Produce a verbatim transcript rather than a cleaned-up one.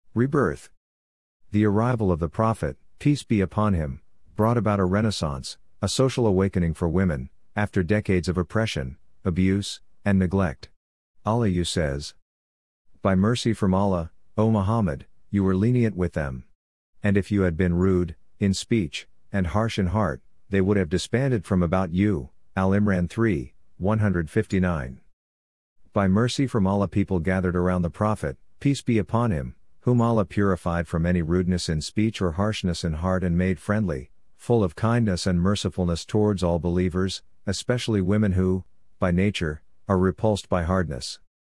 Rebirth. The arrival of the Prophet, peace be upon him, brought about a renaissance, a social awakening for women, after decades of oppression, abuse, and neglect. Allah says, "By mercy from Allah, O Muhammad, you were lenient with them. And if you had been rude, in speech, and harsh in heart, they would have disbanded from about you." Al-Imran three, one fifty-nine. By mercy from Allah, people gathered around the Prophet, peace be upon him, whom Allah purified from any rudeness in speech or harshness in heart and made friendly, full of kindness and mercifulness towards all believers, especially women who, by nature, are repulsed by hardness.